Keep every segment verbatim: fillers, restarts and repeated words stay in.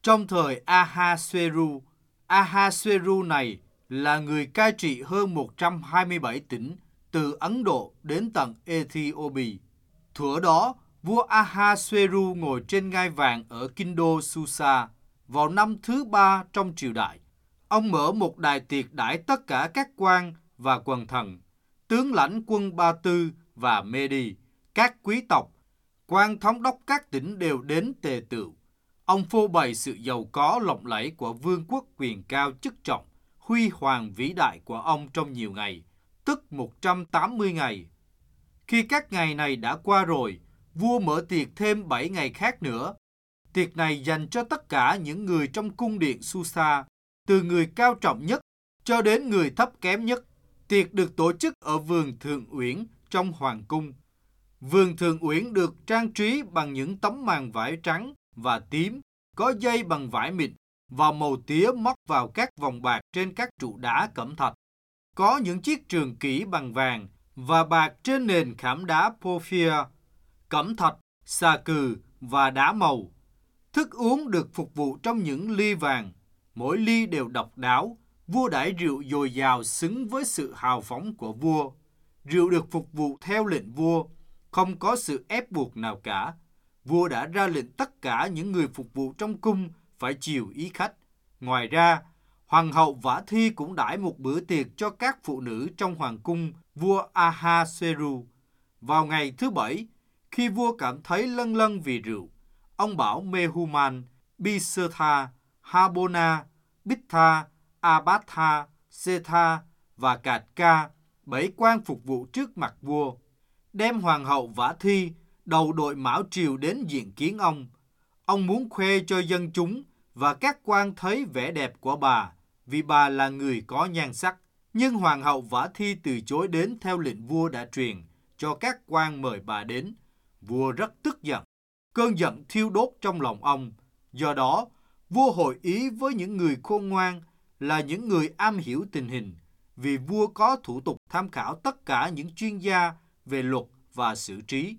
Trong thời Ahasueru, Ahasueru này là người cai trị hơn một trăm hai mươi bảy tỉnh từ Ấn Độ đến tận Ethiopia. Thuở đó, vua Ahasueru ngồi trên ngai vàng ở kinh đô Susa vào năm thứ ba trong triều đại. Ông mở một đài tiệc đãi tất cả các quan và quần thần, tướng lãnh quân Ba Tư và Medi, các quý tộc, quan thống đốc các tỉnh đều đến tề tựu. Ông phô bày sự giàu có lộng lẫy của vương quốc quyền cao chức trọng, huy hoàng vĩ đại của ông trong nhiều ngày, tức một trăm tám mươi ngày. Khi các ngày này đã qua rồi, vua mở tiệc thêm bảy ngày khác nữa. Tiệc này dành cho tất cả những người trong cung điện Susa, từ người cao trọng nhất cho đến người thấp kém nhất. Tiệc được tổ chức ở vườn Thượng Uyển trong hoàng cung. Vườn Thượng Uyển được trang trí bằng những tấm màn vải trắng và tím, có dây bằng vải mịn và màu tía móc vào các vòng bạc trên các trụ đá cẩm thạch. Có những chiếc trường kỷ bằng vàng và bạc trên nền khảm đá porphyr, cẩm thạch, xà cừ và đá màu. Thức uống được phục vụ trong những ly vàng, mỗi ly đều độc đáo. Vua đãi rượu dồi dào xứng với sự hào phóng của vua. Rượu được phục vụ theo lệnh vua, không có sự ép buộc nào cả. Vua đã ra lệnh tất cả những người phục vụ trong cung phải chiều ý khách. Ngoài ra, hoàng hậu Vả Thi cũng đãi một bữa tiệc cho các phụ nữ trong hoàng cung vua Ahasueru. Vào ngày thứ bảy, khi vua cảm thấy lâng lâng vì rượu, ông bảo Mehuman, Bisertha, Habona, Bittha, Abatha, Setha và Katka, bảy quan phục vụ trước mặt vua, đem hoàng hậu Vả Thi, đầu đội mão triều đến diện kiến ông. Ông muốn khoe cho dân chúng và các quan thấy vẻ đẹp của bà, vì bà là người có nhan sắc. Nhưng hoàng hậu Vả Thi từ chối đến theo lệnh vua đã truyền, cho các quan mời bà đến. Vua rất tức giận, cơn giận thiêu đốt trong lòng ông. Do đó, vua hội ý với những người khôn ngoan, là những người am hiểu tình hình, vì vua có thủ tục tham khảo tất cả những chuyên gia về luật và xử trí.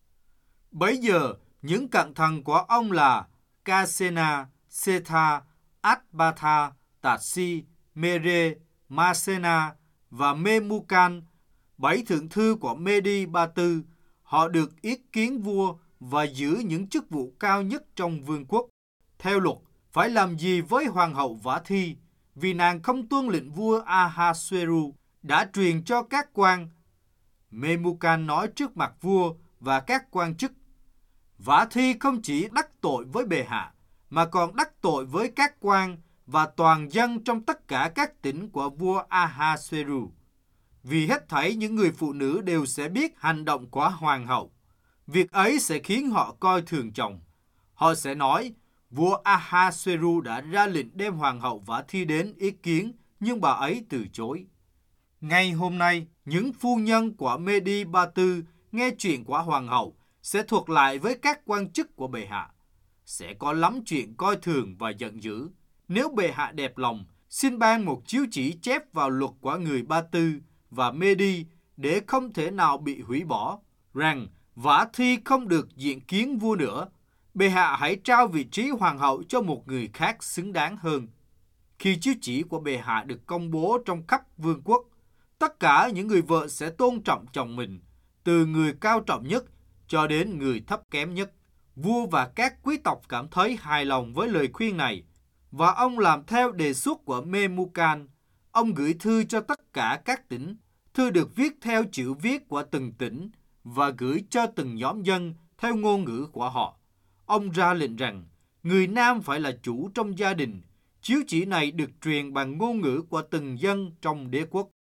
Bấy giờ, những cận thần của ông là Kasena, Setha, Atbatha, Tatsi, Mere, Masena và Memucan, bảy thượng thư của Medi Ba Tư. Họ được yết kiến vua và giữ những chức vụ cao nhất trong vương quốc. Theo luật, phải làm gì với hoàng hậu Vả Thi, vì nàng không tuân lệnh vua Ahasueru đã truyền cho các quan. Memucan nói trước mặt vua và các quan chức, Vả Thi không chỉ đắc tội với bệ hạ, mà còn đắc tội với các quan và toàn dân trong tất cả các tỉnh của vua Ahasueru. Vì hết thảy những người phụ nữ đều sẽ biết hành động của hoàng hậu. Việc ấy sẽ khiến họ coi thường chồng. Họ sẽ nói, vua Ahasueru đã ra lệnh đem hoàng hậu Vả Thi đến ý kiến, nhưng bà ấy từ chối. Ngay hôm nay, những phu nhân của Medi Ba Tư nghe chuyện của hoàng hậu sẽ thuật lại với các quan chức của bệ hạ. Sẽ có lắm chuyện coi thường và giận dữ. Nếu bệ hạ đẹp lòng, xin ban một chiếu chỉ chép vào luật của người Ba Tư và Medi để không thể nào bị hủy bỏ, rằng Vả Thi không được diện kiến vua nữa. Bệ hạ hãy trao vị trí hoàng hậu cho một người khác xứng đáng hơn. Khi chiếu chỉ của bệ hạ được công bố trong khắp vương quốc, tất cả những người vợ sẽ tôn trọng chồng mình, từ người cao trọng nhất cho đến người thấp kém nhất. Vua và các quý tộc cảm thấy hài lòng với lời khuyên này, và ông làm theo đề xuất của Memucan. Ông gửi thư cho tất cả các tỉnh. Thư được viết theo chữ viết của từng tỉnh và gửi cho từng nhóm dân theo ngôn ngữ của họ. Ông ra lệnh rằng người nam phải là chủ trong gia đình. Chiếu chỉ này được truyền bằng ngôn ngữ của từng dân trong đế quốc.